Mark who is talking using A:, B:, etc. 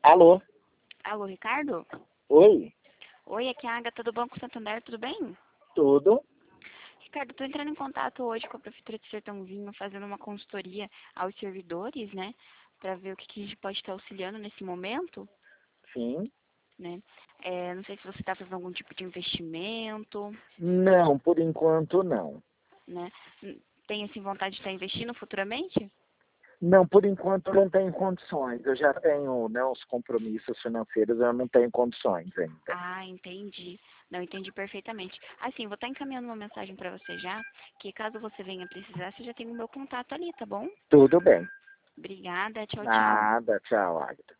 A: Alô?
B: Alô, Ricardo?
A: Oi?
B: Oi, aqui é a Agatha do Banco Santander, tudo bem?
A: Tudo?
B: Ricardo, estou entrando em contato hoje com a Prefeitura de Sertãozinho, fazendo uma consultoria aos servidores, né? Para ver o que a gente pode estar auxiliando nesse momento,
A: Sim.
B: né? Não sei se você está fazendo algum tipo de investimento,
A: Não, por enquanto não.
B: né? Tem, assim, vontade de estar investindo futuramente?
A: Não, por enquanto não tenho condições. Eu já tenho, né, os compromissos financeiros, eu não tenho condições ainda.
B: Ah, entendi. Não, entendi perfeitamente. Assim, vou estar encaminhando uma mensagem para você já, que caso você venha precisar, você já tem o meu contato ali, tá bom?
A: Tudo bem.
B: Obrigada, tchau, tchau.
A: Nada, tchau, Agatha.